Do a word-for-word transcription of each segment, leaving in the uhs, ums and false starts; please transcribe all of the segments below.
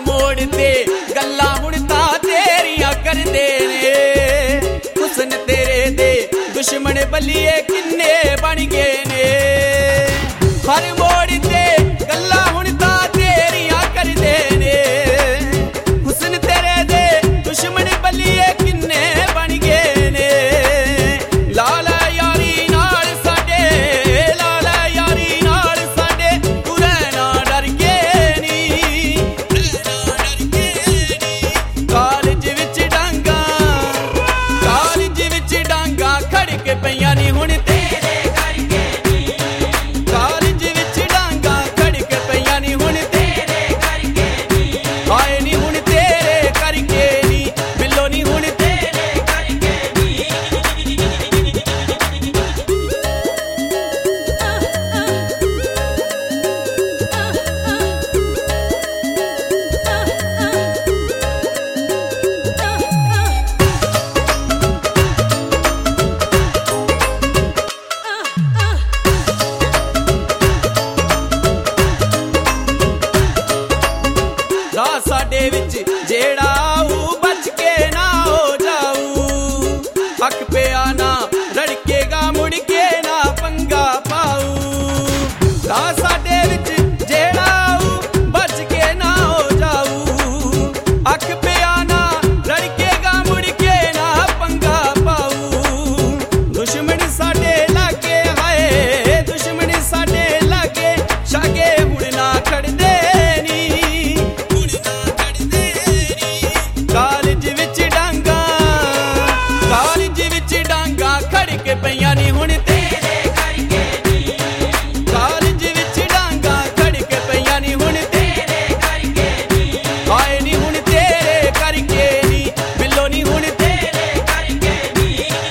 मोड़ ते गल्लां हुण तां तेरियां करदे ने हुस्न तेरे दे दुश्मन बल्लिए किन्ने बन गए ने हर मोड़ ते गल्लां हुण तां तेरियां करदे ने हुस्न तेरे दे दुश्मन बल्लिए किन्ने बन गए ने लाला यारी नाल साडे लाला यारी नाल साडे तू रहना डर के नी रहना डर के नी कालज विच डांगा कालज विच डांगा खड़क पईयां नी हुण तेरे करके नी कालज विच डांगा खड़क पईयां नी हुण तेरे करके नी हाय नी हुण तेरे करके नी बिल्लो नी हुण तेरे करके नी राह साडे विच जेड़ा आऊ बच के ना हो जाऊ हक पिया ना रड़केगा मुड़ के ना पंगा पाऊ राह साडे विच जेड़ा आऊ बच के ना हो जाऊ हक पिया ना रड़केगा मुड़ के ना पंगा पाऊ दुश्मन साडे लागे हाय दुश्मन साडे लागे शागे हुण ना खड़दे नी कालज विच डांगा कालज विच डांगा खड़क पईयां नी हुण तेरे करके नी कालज विच डांगा खड़क पईयां नी हुण तेरे करके नी हाय नी हुण तेरे करके नी बिल्लो नी हुण तेरे करके नी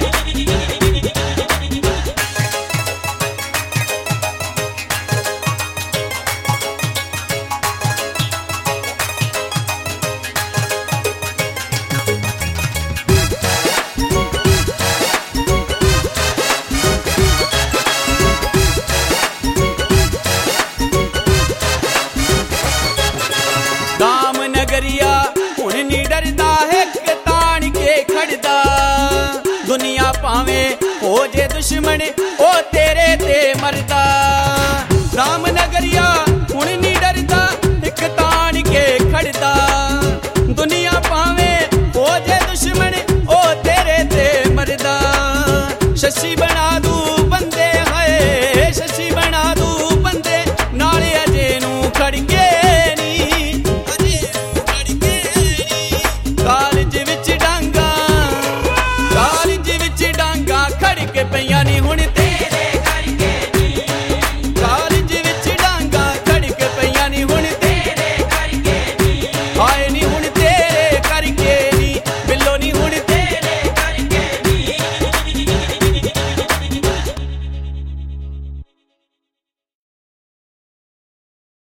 दाम नगरिया हुण नी डरदा हिक ताण के खड़दा दुनिया भावें हो जे दुश्मन ओ तेरे ते मरदा राम नगरिया हुण नी डरदा हिक ताण के खड़दा दुनिया भावें हो जे दुश्मन ओ तेरे ते मरदा शशि बना